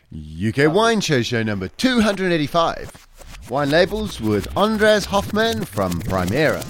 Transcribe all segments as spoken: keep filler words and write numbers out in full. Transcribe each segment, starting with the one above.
U K Wine Show, show number two hundred eighty-five. Wine Labels with Andreas Hoffmann from Primera.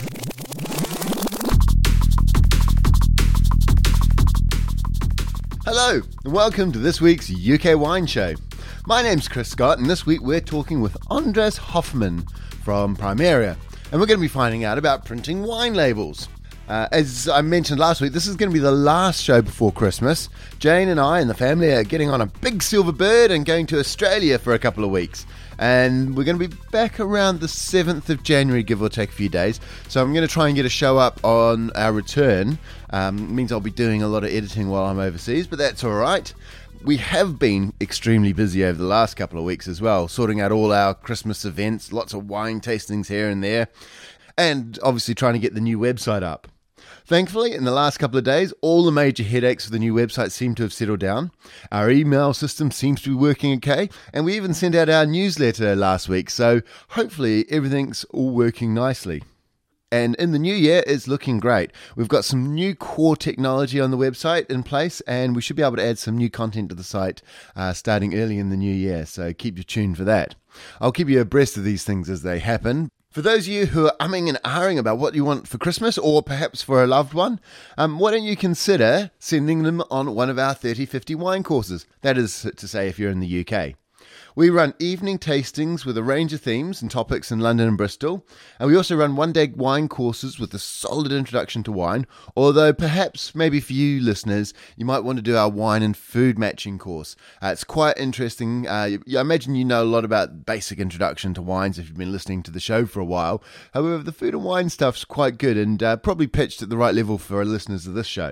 Hello, and welcome to this week's U K Wine Show. My name's Chris Scott, and this week we're talking with Andreas Hoffmann from Primera, and we're going to be finding out about printing wine labels. Uh, as I mentioned last week, this is going to be the last show before Christmas. Jane and I and the family are getting on a big silver bird and going to Australia for a couple of weeks. And we're going to be back around the seventh of January, give or take a few days. So I'm going to try and get a show up on our return. Um, it means I'll be doing a lot of editing while I'm overseas, but that's all right. We have been extremely busy over the last couple of weeks as well, sorting out all our Christmas events, lots of wine tastings here and there, and obviously trying to get the new website up. Thankfully, in the last couple of days, all the major headaches for the new website seem to have settled down. Our email system seems to be working okay, and we even sent out our newsletter last week, so hopefully everything's all working nicely. And in the new year, it's looking great. We've got some new core technology on the website in place, and we should be able to add some new content to the site uh, starting early in the new year, so keep you tuned for that. I'll keep you abreast of these things as they happen. For those of you who are umming and ahhing about what you want for Christmas or perhaps for a loved one, um, why don't you consider sending them on one of our thirty fifty wine courses? That is to say, if you're in the U K. We run evening tastings with a range of themes and topics in London and Bristol, and we also run one-day wine courses with a solid introduction to wine, although perhaps, maybe for you listeners, you might want to do our wine and food matching course. Uh, it's quite interesting. Uh, I imagine you know a lot about basic introduction to wines if you've been listening to the show for a while. However, the food and wine stuff's quite good and uh, probably pitched at the right level for our listeners of this show.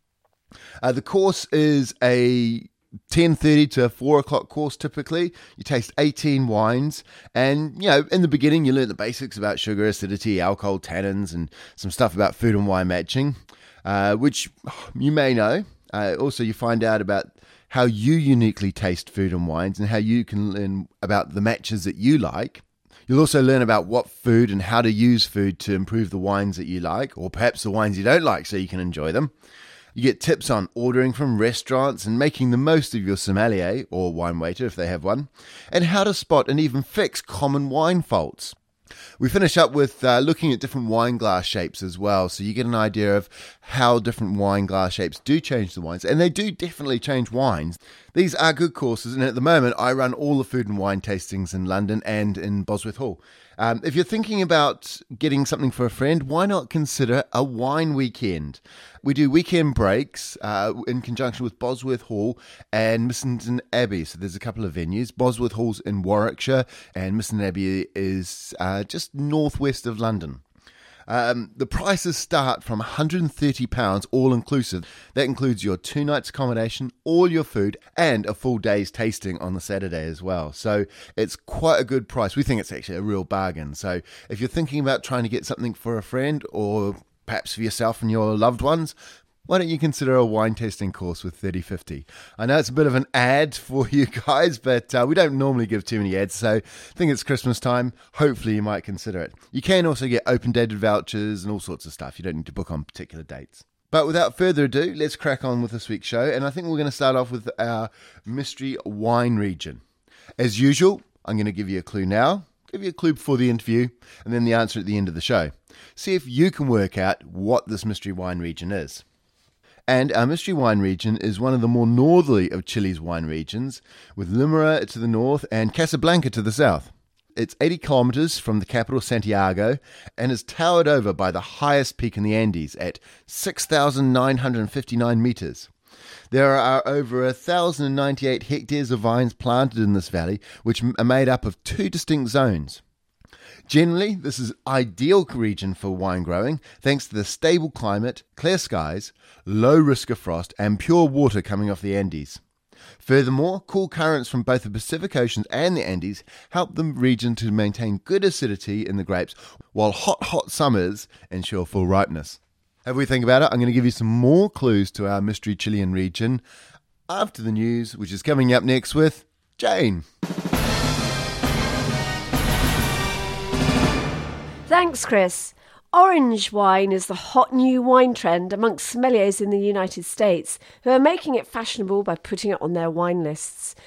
Uh, the course is a ten thirty to four o'clock course typically. You taste eighteen wines, and you know, in the beginning you learn the basics about sugar, acidity, alcohol, tannins, and some stuff about food and wine matching, uh, which you may know. Uh, also, you find out about how you uniquely taste food and wines and how you can learn about the matches that you like. You'll also learn about what food and how to use food to improve the wines that you like, or perhaps the wines you don't like so you can enjoy them. You get tips on ordering from restaurants and making the most of your sommelier, or wine waiter if they have one, and how to spot and even fix common wine faults. We finish up with uh, looking at different wine glass shapes as well, so you get an idea of how different wine glass shapes do change the wines, and they do definitely change wines. These are good courses, and at the moment I run all the food and wine tastings in London and in Bosworth Hall. Um, if you're thinking about getting something for a friend, why not consider a wine weekend? We do weekend breaks uh, in conjunction with Bosworth Hall and Missenden Abbey. So there's a couple of venues. Bosworth Hall's in Warwickshire and Missenden Abbey is uh, just northwest of London. Um, the prices start from one hundred thirty pounds all inclusive. That includes your two nights accommodation, all your food, and a full day's tasting on the Saturday as well. So it's quite a good price. We think it's actually a real bargain. So if you're thinking about trying to get something for a friend or perhaps for yourself and your loved ones, why don't you consider a wine tasting course with thirty fifty? I know it's a bit of an ad for you guys, but uh, we don't normally give too many ads, so I think it's Christmas time. Hopefully you might consider it. You can also get open-dated vouchers and all sorts of stuff. You don't need to book on particular dates. But without further ado, let's crack on with this week's show, and I think we're going to start off with our mystery wine region. As usual, I'm going to give you a clue now, give you a clue before the interview, and then the answer at the end of the show. See if you can work out what this mystery wine region is. And our mystery wine region is one of the more northerly of Chile's wine regions, with Limeira to the north and Casablanca to the south. It's eighty kilometres from the capital Santiago and is towered over by the highest peak in the Andes at six thousand nine hundred fifty-nine metres. There are over one thousand ninety-eight hectares of vines planted in this valley, which are made up of two distinct zones. Generally, this is an ideal region for wine growing thanks to the stable climate, clear skies, low risk of frost, and pure water coming off the Andes. Furthermore, cool currents from both the Pacific Oceans and the Andes help the region to maintain good acidity in the grapes, while hot, hot summers ensure full ripeness. Have we think about it? I'm going to give you some more clues to our mystery Chilean region after the news, which is coming up next with Jane. Thanks, Chris. Orange wine is the hot new wine trend amongst sommeliers in the United States, who are making it fashionable by putting it on their wine lists.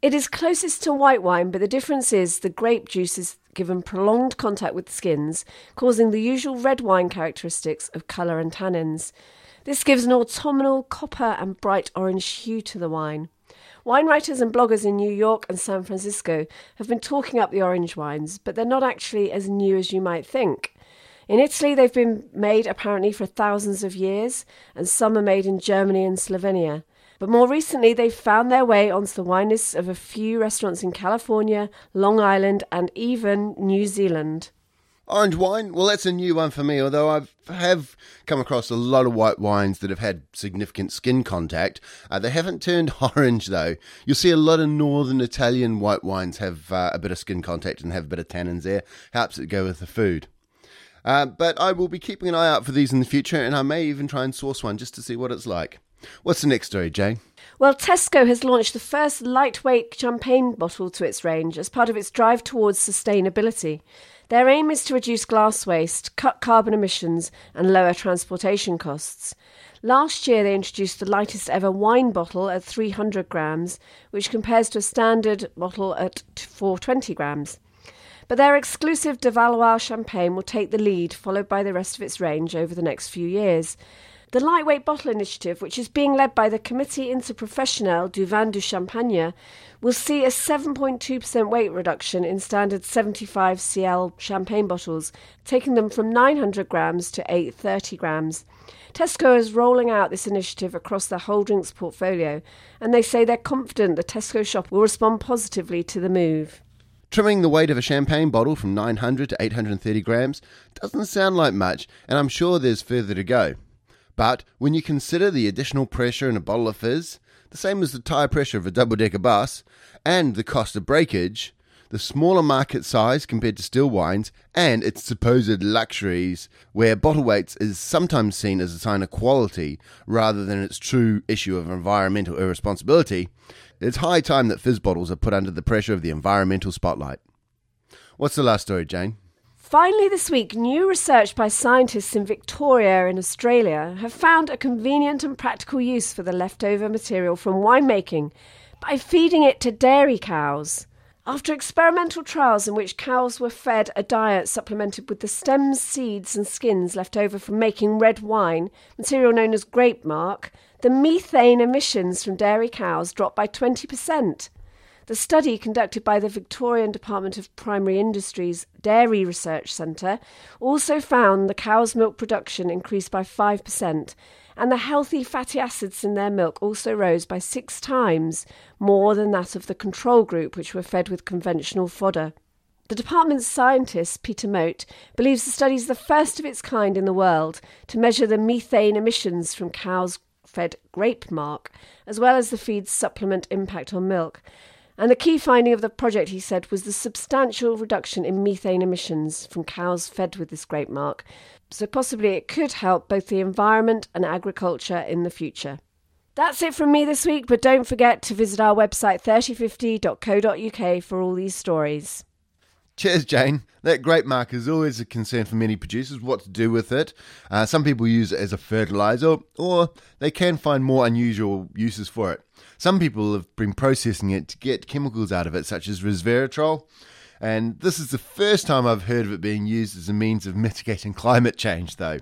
It is closest to white wine, but the difference is the grape juice is given prolonged contact with the skins, causing the usual red wine characteristics of colour and tannins. This gives an autumnal copper and bright orange hue to the wine. Wine writers and bloggers in New York and San Francisco have been talking up the orange wines, but they're not actually as new as you might think. In Italy, they've been made apparently for thousands of years, and some are made in Germany and Slovenia. But more recently, they've found their way onto the wine lists of a few restaurants in California, Long Island, and even New Zealand. Orange wine? Well, that's a new one for me, although I have come across a lot of white wines that have had significant skin contact. Uh, they haven't turned orange, though. You'll see a lot of northern Italian white wines have uh, a bit of skin contact and have a bit of tannins there. Helps it go with the food. Uh, but I will be keeping an eye out for these in the future, and I may even try and source one just to see what it's like. What's the next story, Jane? Well, Tesco has launched the first lightweight champagne bottle to its range as part of its drive towards sustainability. Their aim is to reduce glass waste, cut carbon emissions and lower transportation costs. Last year they introduced the lightest ever wine bottle at three hundred grams, which compares to a standard bottle at four hundred twenty grams. But their exclusive de Valois champagne will take the lead, followed by the rest of its range over the next few years. The Lightweight Bottle Initiative, which is being led by the Comité Interprofessionnel du Vin du Champagne, will see a seven point two percent weight reduction in standard seventy-five centiliter champagne bottles, taking them from nine hundred grams to eight hundred thirty grams. Tesco is rolling out this initiative across their whole drinks portfolio, and they say they're confident the Tesco shop will respond positively to the move. Trimming the weight of a champagne bottle from nine hundred to eight hundred thirty grams doesn't sound like much, and I'm sure there's further to go. But when you consider the additional pressure in a bottle of fizz, the same as the tyre pressure of a double-decker bus, and the cost of breakage, the smaller market size compared to still wines, and its supposed luxuries, where bottle weight is sometimes seen as a sign of quality rather than its true issue of environmental irresponsibility, it's high time that fizz bottles are put under the pressure of the environmental spotlight. What's the last story, Jane? Finally this week, new research by scientists in Victoria in Australia have found a convenient and practical use for the leftover material from winemaking by feeding it to dairy cows. After experimental trials in which cows were fed a diet supplemented with the stems, seeds and skins left over from making red wine, material known as grape marc, the methane emissions from dairy cows dropped by twenty percent. The study, conducted by the Victorian Department of Primary Industries Dairy Research Centre, also found the cow's milk production increased by five percent, and the healthy fatty acids in their milk also rose by six times more than that of the control group, which were fed with conventional fodder. The department's scientist, Peter Mote, believes the study is the first of its kind in the world to measure the methane emissions from cows fed grape marc, as well as the feed's supplement impact on milk. And the key finding of the project, he said, was the substantial reduction in methane emissions from cows fed with this grape marc. So possibly it could help both the environment and agriculture in the future. That's it from me this week, but don't forget to visit our website thirty fifty dot co dot uk for all these stories. Cheers, Jane. That grape marc is always a concern for many producers, what to do with it. Uh, some people use it as a fertiliser, or they can find more unusual uses for it. Some people have been processing it to get chemicals out of it, such as resveratrol. And this is the first time I've heard of it being used as a means of mitigating climate change, though.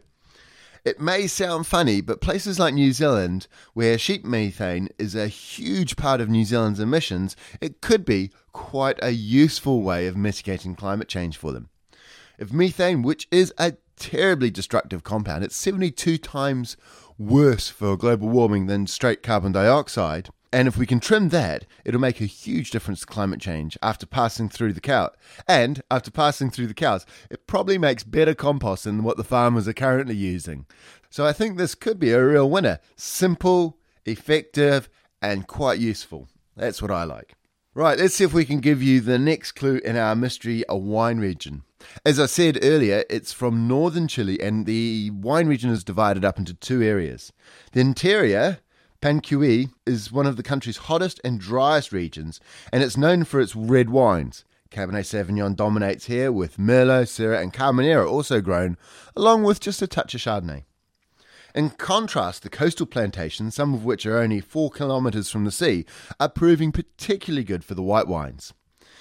It may sound funny, but places like New Zealand, where sheep methane is a huge part of New Zealand's emissions, it could be quite a useful way of mitigating climate change for them. If methane, which is a terribly destructive compound, it's seventy-two times worse for global warming than straight carbon dioxide, and if we can trim that, it'll make a huge difference to climate change after passing through the cow. And after passing through the cows, it probably makes better compost than what the farmers are currently using. So I think this could be a real winner. Simple, effective, and quite useful. That's what I like. Right, let's see if we can give you the next clue in our mystery a wine region. As I said earlier, it's from northern Chile, and the wine region is divided up into two areas. The interior, Panquisí, is one of the country's hottest and driest regions, and it's known for its red wines. Cabernet Sauvignon dominates here, with Merlot, Syrah and Carmenere also grown, along with just a touch of Chardonnay. In contrast, the coastal plantations, some of which are only four kilometres from the sea, are proving particularly good for the white wines.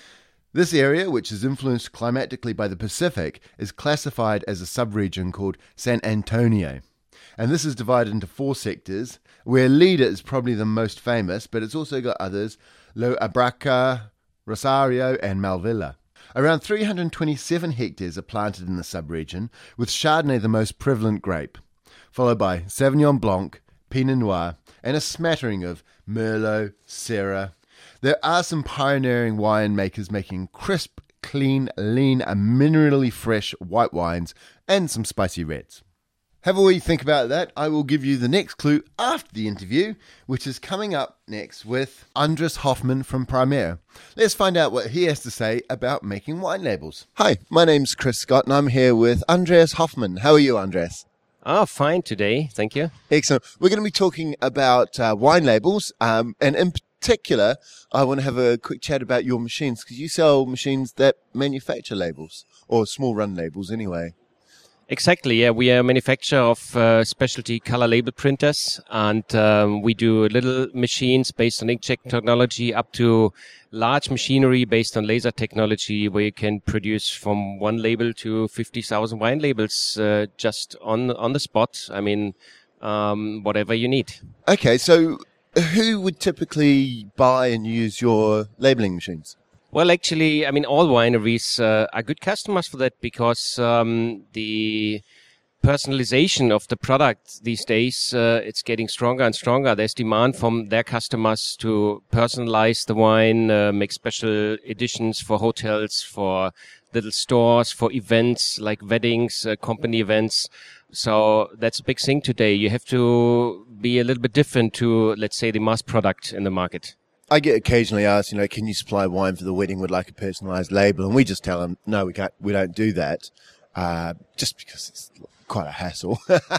This area, which is influenced climatically by the Pacific, is classified as a subregion called San Antonio. And this is divided into four sectors, where Lida is probably the most famous, but it's also got others, Lo Abraca, Rosario and Malvilla. Around three hundred twenty-seven hectares are planted in the subregion, with Chardonnay the most prevalent grape, followed by Sauvignon Blanc, Pinot Noir, and a smattering of Merlot, Syrah. There are some pioneering winemakers making crisp, clean, lean, and minerally fresh white wines and some spicy reds. Have a wee think about that. I will give you the next clue after the interview, which is coming up next with Andres Hoffman from Primera. Let's find out what he has to say about making wine labels. Hi, my name's Chris Scott and I'm here with Andreas Hoffman. How are you, Andreas? Oh, fine today. Thank you. Excellent. We're going to be talking about uh, wine labels, um, and in particular, I want to have a quick chat about your machines, because you sell machines that manufacture labels, or small run labels anyway. Exactly, yeah. We are a manufacturer of uh, specialty color label printers, and um, we do little machines based on inkjet technology up to large machinery based on laser technology, where you can produce from one label to fifty thousand wine labels uh, just on on the spot. I mean, um, whatever you need. Okay, so who would typically buy and use your labeling machines? Well, actually, I mean, all wineries uh, are good customers for that, because um, the personalization of the product these days, uh, it's getting stronger and stronger. There's demand from their customers to personalize the wine, uh, make special editions for hotels, for little stores, for events like weddings, uh, company events. So that's a big thing today. You have to be a little bit different to, let's say, the mass product in the market. I get occasionally asked, you know, can you supply wine for the wedding with like a personalised label? And we just tell them, no, we can't, we don't do that, uh, just because it's quite a hassle.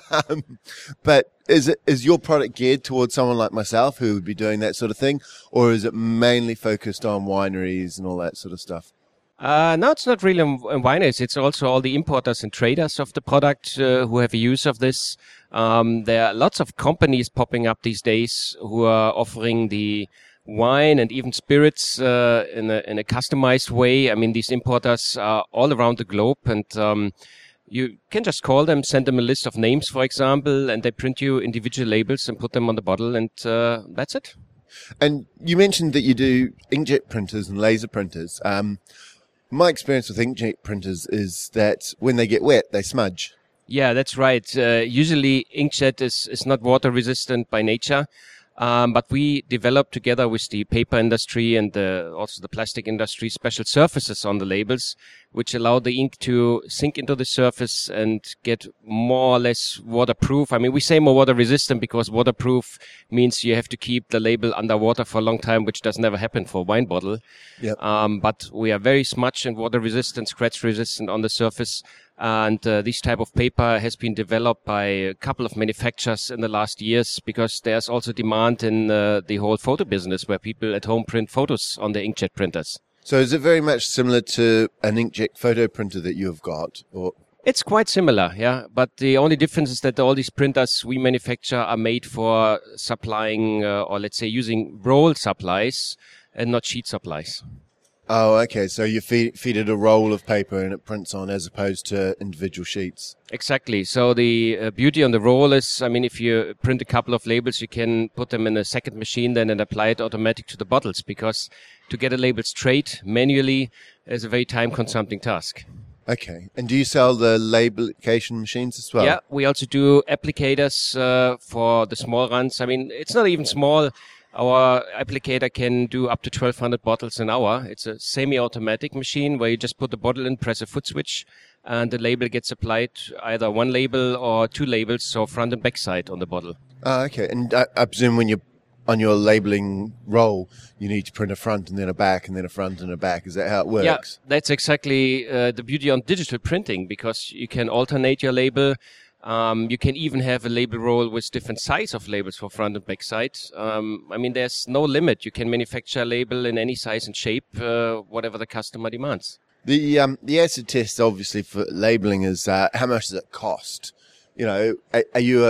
But is it, is your product geared towards someone like myself who would be doing that sort of thing? Or is it mainly focused on wineries and all that sort of stuff? Uh, no, it's not really on wineries. It's also all the importers and traders of the product uh, who have a use of this. Um, there are lots of companies popping up these days who are offering the wine and even spirits uh, in a in a customized way. I mean, these importers are all around the globe, and um, you can just call them, send them a list of names, for example, and they print you individual labels and put them on the bottle, and uh, that's it. And you mentioned that you do inkjet printers and laser printers. Um, my experience with inkjet printers is that when they get wet, they smudge. Yeah, that's right. Uh, usually inkjet is, is not water resistant by nature. Um, but we developed together with the paper industry and the, also the plastic industry special surfaces on the labels, which allow the ink to sink into the surface and get more or less waterproof. I mean, we say more water resistant because waterproof means you have to keep the label underwater for a long time, which does never happen for a wine bottle. Yep. Um, but we are very smudge and water resistant, scratch resistant on the surface. And uh, this type of paper has been developed by a couple of manufacturers in the last years, because there's also demand in uh, the whole photo business where people at home print photos on their inkjet printers. So is it very much similar to an inkjet photo printer that you've got? Or It's quite similar, yeah. But the only difference is that all these printers we manufacture are made for supplying uh, or let's say using roll supplies and not sheet supplies. Oh, okay. So you feed, feed it a roll of paper and it prints on, as opposed to individual sheets. Exactly. So the uh, beauty on the roll is, I mean, if you print a couple of labels, you can put them in a second machine then and apply it automatic to the bottles, because to get a label straight manually is a very time-consuming task. Okay. And do you sell the label application machines as well? Yeah, we also do applicators uh, for the small runs. I mean, it's not even small. Our applicator can do up to twelve hundred bottles an hour. It's a semi-automatic machine where you just put the bottle in, press a foot switch, and the label gets applied, either one label or two labels, so front and back side on the bottle. Oh, okay. And I, I presume when you're on your labeling roll, you need to print a front and then a back and then a front and a back. Is that how it works? Yeah, that's exactly uh, the beauty on digital printing, because you can alternate your label. Um, you can even have a label roll with different size of labels for front and back side. Um, I mean, there's no limit. You can manufacture a label in any size and shape, uh, whatever the customer demands. The um, the acid test, obviously, for labeling is uh, how much does it cost? You know, are, are you a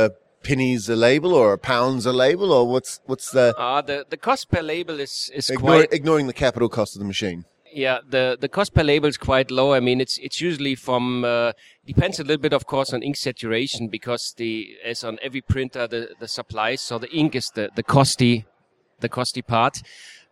pennies a label or a pounds a label, or what's what's the Uh, the the cost per label is is ignore, quite ignoring the capital cost of the machine? yeah the the cost per label is quite low. I mean it's it's usually from uh, depends a little bit of course on ink saturation, because the as on every printer the the supplies, so the ink is the the costly the costly part.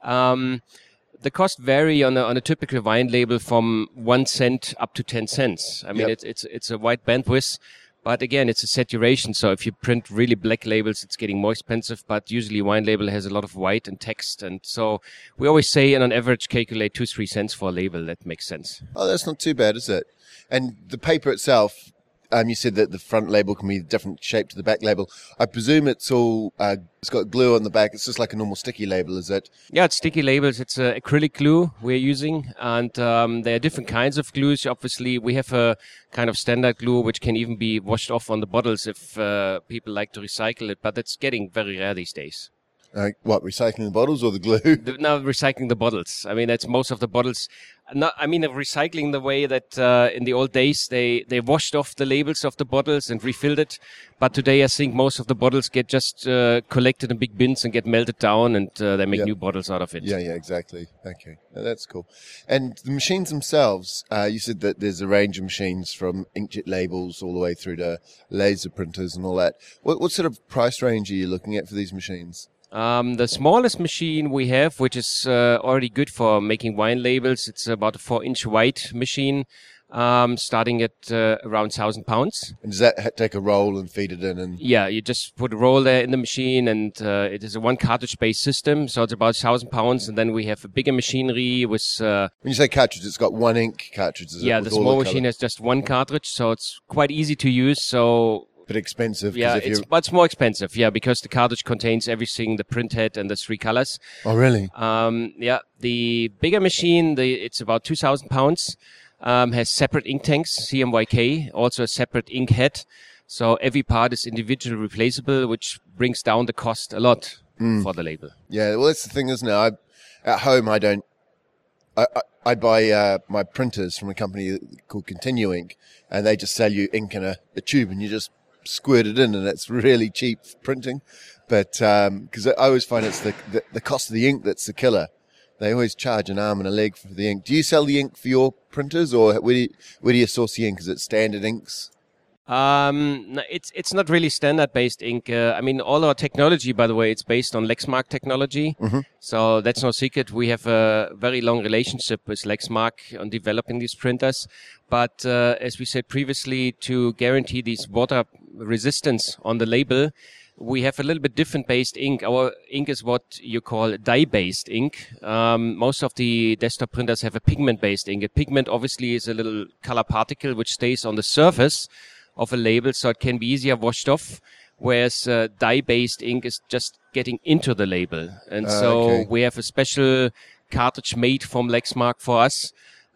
Um, the cost vary on a, on a typical wine label from one cent up to ten cents. I mean, Yep. it's, it's, it's a wide bandwidth, but again, it's a saturation. So if you print really black labels, it's getting more expensive, but usually wine label has a lot of white and text. And so we always say, and on average, calculate two, three cents for a label. That makes sense. Oh, that's not too bad, is it? And the paper itself, um, you said that the front label can be a different shape to the back label. I presume it's all, uh, it's got glue on the back. It's just like a normal sticky label, is it? Yeah, it's sticky labels. It's uh, acrylic glue we're using, and um, there are different kinds of glues. Obviously, we have a kind of standard glue which can even be washed off on the bottles if uh, people like to recycle it, but it's getting very rare these days. Uh, what, recycling the bottles or the glue? The- Now recycling the bottles. I mean, that's most of the bottles. Not, I mean, recycling the way that uh, in the old days they, they washed off the labels of the bottles and refilled it. But today I think most of the bottles get just uh, collected in big bins and get melted down, and uh, they make Yep. new bottles out of it. Yeah, yeah, exactly. Okay, no, that's cool. And the machines themselves, uh, you said that there's a range of machines from inkjet labels all the way through to laser printers and all that. What, what sort of price range are you looking at for these machines? Um, the smallest machine we have, which is uh, already good for making wine labels, it's about a four-inch wide machine, um, starting at uh, around one thousand pounds. And does that ha- take a roll and feed it in? And Yeah, you just put a roll there in the machine, and uh, it is a one cartridge-based system, so it's about one thousand pounds. And then we have a bigger machinery with, uh, when you say cartridge, it's got one ink cartridge. Is yeah, it, the with all small colour? machine has just one cartridge, so it's quite easy to use. So But expensive. 'cause yeah, if it's you but it's more expensive, yeah, because the cartridge contains everything, the print head and the three colors. Oh, really? Um, yeah, the bigger machine, the, it's about two thousand pounds, um, has separate ink tanks, C M Y K, also a separate ink head. So every part is individually replaceable, which brings down the cost a lot for the label. Yeah, well, that's the thing, isn't it? I, at home, I don't. I, I, I buy uh, my printers from a company called Continue Ink, and they just sell you ink in a, a tube, and you just squirt it in, and it's really cheap printing. But because I always find it's the, the the cost of the ink that's the killer. They always charge an arm and a leg for the ink. Do you sell the ink for your printers, or where do you, where do you source the ink? Is it standard inks? Um, no, it's it's not really standard-based ink. Uh, I mean, all our technology, by the way, it's based on Lexmark technology. So that's no secret. We have a very long relationship with Lexmark on developing these printers. But uh, as we said previously, to guarantee these water resistance on the label, we have a little bit different based ink. Our ink is what you call dye-based ink. Um, most of the desktop printers have a pigment-based ink. A pigment obviously is a little color particle which stays on the surface of a label, so it can be easier washed off, whereas uh, dye-based ink is just getting into the label. And Ah, so okay. we have a special cartridge made from Lexmark for us.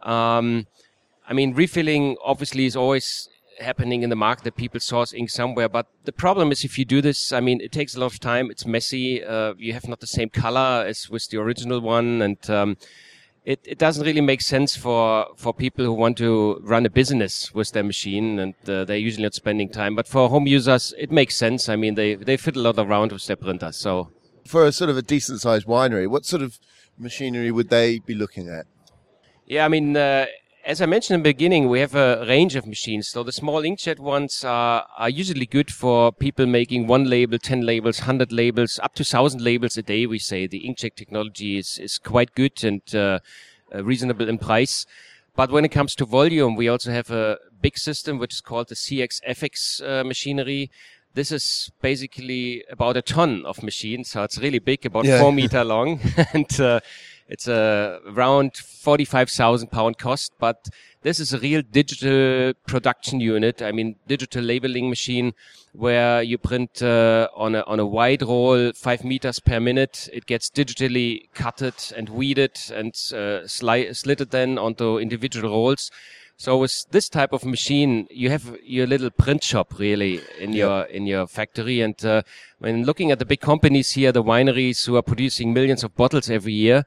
Um, I mean, refilling obviously is always happening in the market that people source ink somewhere, but the problem is if you do this, I mean, it takes a lot of time, it's messy, uh, you have not the same color as with the original one, and um, it, it doesn't really make sense for, for people who want to run a business with their machine, and uh, they're usually not spending time. But for home users, it makes sense. I mean, they, they fit a lot around with their printer, so... For a sort of a decent sized winery, what sort of machinery would they be looking at? Yeah, I mean, uh, as I mentioned in the beginning, we have a range of machines. So the small inkjet ones are, are usually good for people making one label, ten labels, one hundred labels, up to one thousand labels a day, we say. The inkjet technology is, is quite good and uh, uh, reasonable in price. But when it comes to volume, we also have a big system which is called the C X F X uh, machinery. This is basically about a ton of machines, so it's really big, about Yeah. four meter long, and uh, it's a around forty-five thousand pound cost. But this is a real digital production unit. I mean, digital labeling machine where you print uh, on a on a wide roll, five meters per minute. It gets digitally cutted and weeded and uh, sli- slitted then onto individual rolls. So with this type of machine, you have your little print shop really in Yeah. your in your factory. And uh, when looking at the big companies here, the wineries who are producing millions of bottles every year,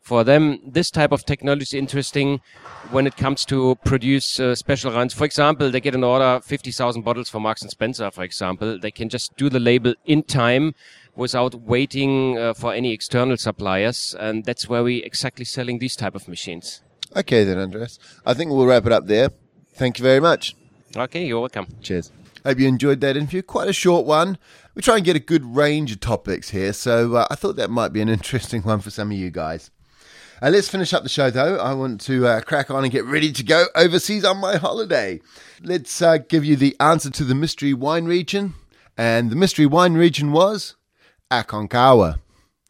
For them, this type of technology is interesting when it comes to produce uh, special runs. For example, they get an order, fifty thousand bottles for Marks and Spencer, for example. They can just do the label in time without waiting uh, for any external suppliers. And that's where we exactly selling these type of machines. Okay then, Andreas. I think we'll wrap it up there. Thank you very much. Okay, you're welcome. Cheers. Hope you enjoyed that interview. Quite a short one. We try and get a good range of topics here, so uh, I thought that might be an interesting one for some of you guys. Uh, let's finish up the show, though. I want to uh, crack on and get ready to go overseas on my holiday. Let's uh, give you the answer to the mystery wine region. And the mystery wine region was Aconcagua.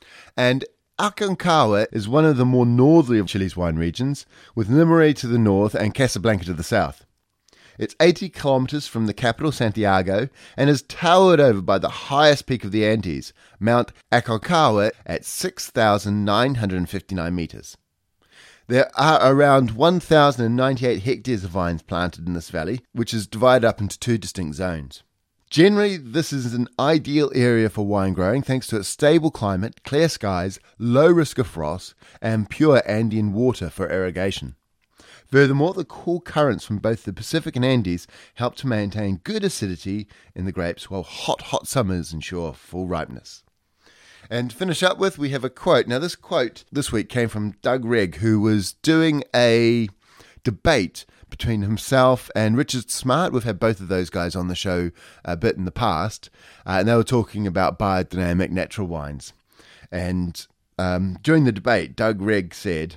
And Aconcagua is one of the more northerly of Chile's wine regions, with Limere to the north and Casablanca to the south. It's eighty kilometers from the capital, Santiago, and is towered over by the highest peak of the Andes, Mount Aconcagua, at six thousand nine hundred fifty-nine meters. There are around one thousand ninety-eight hectares of vines planted in this valley, which is divided up into two distinct zones. Generally, this is an ideal area for wine growing thanks to its stable climate, clear skies, low risk of frost, and pure Andean water for irrigation. Furthermore, the cool currents from both the Pacific and Andes help to maintain good acidity in the grapes, while hot, hot summers ensure full ripeness. And to finish up with, we have a quote. Now, this quote this week came from Doug Rigg, who was doing a debate between himself and Richard Smart. We've had both of those guys on the show a bit in the past, uh, and they were talking about biodynamic natural wines. And um, during the debate, Doug Rigg said,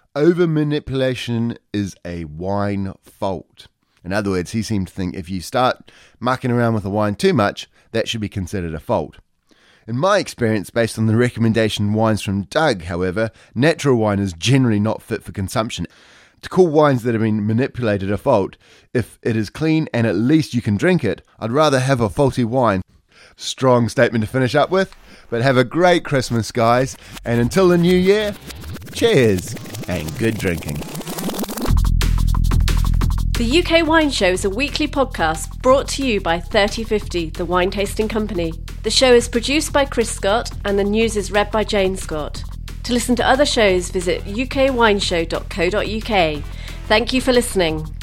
"Over-manipulation is a wine fault." In other words, he seemed to think if you start mucking around with a wine too much, that should be considered a fault. In my experience, based on the recommendation wines from Doug, however, natural wine is generally not fit for consumption. To call wines that have been manipulated a fault, if it is clean and at least you can drink it, I'd rather have a faulty wine. Strong statement to finish up with, but have a great Christmas, guys, and until the new year, cheers and good drinking. The U K Wine Show is a weekly podcast brought to you by thirty fifty, the wine tasting company. The show is produced by Chris Scott and the news is read by Jane Scott. To listen to other shows, visit u k wine show dot co dot u k. Thank you for listening.